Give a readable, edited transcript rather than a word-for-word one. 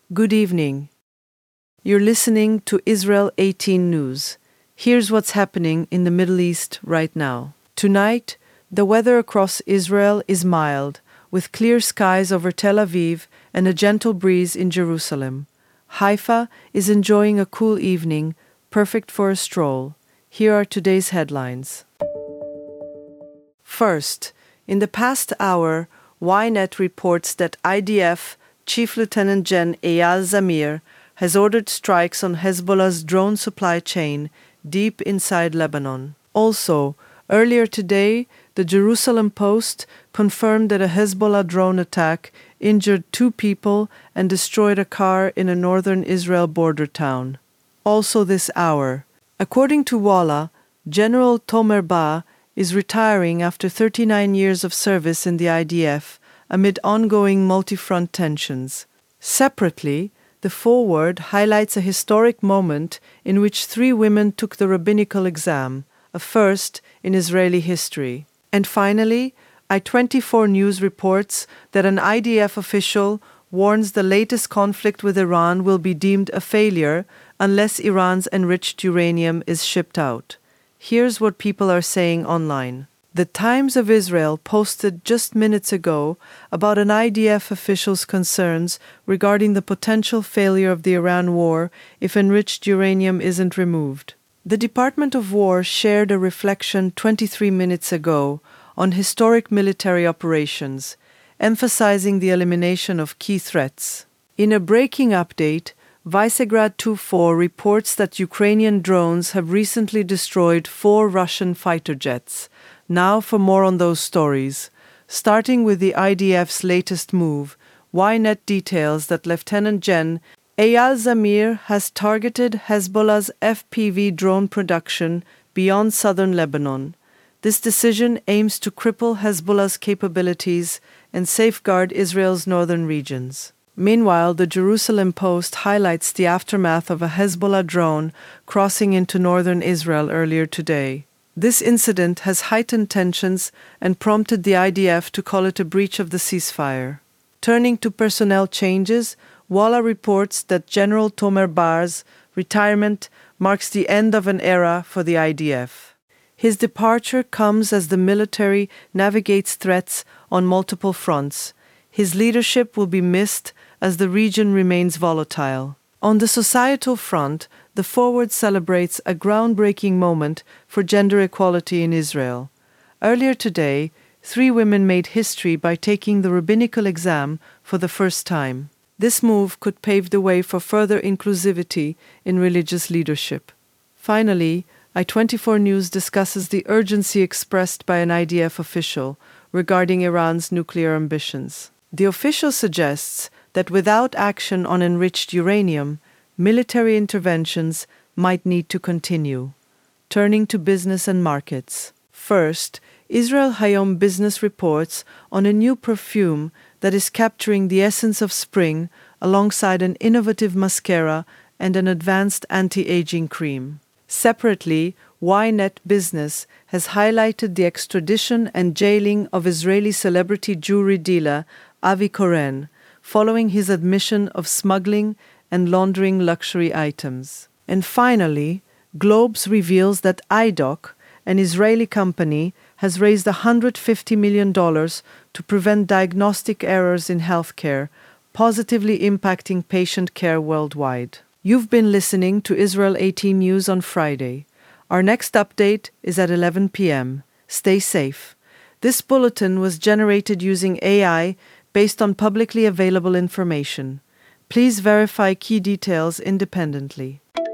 Good evening. You're listening to Israel 18 News. Here's what's happening in the Middle East right now. Tonight, the weather across Israel is mild, with clear skies over Tel Aviv and a gentle breeze in Jerusalem. Haifa is enjoying a cool evening, perfect for a stroll. Here are today's headlines. First, in the past hour, Ynet reports that IDF Chief Lieutenant Gen Eyal Zamir has ordered strikes on Hezbollah's drone supply chain deep inside Lebanon. Also, earlier today, the Jerusalem Post confirmed that a Hezbollah drone attack injured 2 people and destroyed a car in a northern Israel border town. Also this hour, according to Walla, General Tomer Bar is retiring after 39 years of service in the IDF amid ongoing multi-front tensions. Separately, the forward highlights a historic moment in which 3 women took the rabbinical exam, a first in Israeli history. And finally, I24 News reports that an IDF official warns the latest conflict with Iran will be deemed a failure unless Iran's enriched uranium is shipped out. Here's what people are saying online. The Times of Israel posted just minutes ago about an IDF official's concerns regarding the potential failure of the Iran war if enriched uranium isn't removed. The Department of War shared a reflection 23 minutes ago on historic military operations, emphasizing the elimination of key threats. In a breaking update, Visegrad 24 reports that Ukrainian drones have recently destroyed 4 Russian fighter jets. Now for more on those stories. Starting with the IDF's latest move, Ynet details that Lieutenant Gen Eyal Zamir has targeted Hezbollah's FPV drone production beyond southern Lebanon. This decision aims to cripple Hezbollah's capabilities and safeguard Israel's northern regions. Meanwhile, the Jerusalem Post highlights the aftermath of a Hezbollah drone crossing into northern Israel earlier today. This incident has heightened tensions and prompted the IDF to call it a breach of the ceasefire. Turning to personnel changes, Walla reports that General Tomer Bar's retirement marks the end of an era for the IDF. His departure comes as the military navigates threats on multiple fronts. His leadership will be missed as the region remains volatile. On the societal front, the forward celebrates a groundbreaking moment for gender equality in Israel. Earlier today, 3 women made history by taking the rabbinical exam for the first time. This move could pave the way for further inclusivity in religious leadership. Finally, I24 News discusses the urgency expressed by an IDF official regarding Iran's nuclear ambitions. The official suggests that without action on enriched uranium, military interventions might need to continue. Turning to business and markets. First, Israel Hayom Business reports on a new perfume that is capturing the essence of spring alongside an innovative mascara and an advanced anti-aging cream. Separately, Ynet Business has highlighted the extradition and jailing of Israeli celebrity jewelry dealer Avi Koren, following his admission of smuggling and laundering luxury items. And finally, Globes reveals that IDOC, an Israeli company, has raised $150 million to prevent diagnostic errors in healthcare, positively impacting patient care worldwide. You've been listening to Israel 18 News on Friday. Our next update is at 11 p.m. Stay safe. This bulletin was generated using AI based on publicly available information. Please verify key details independently.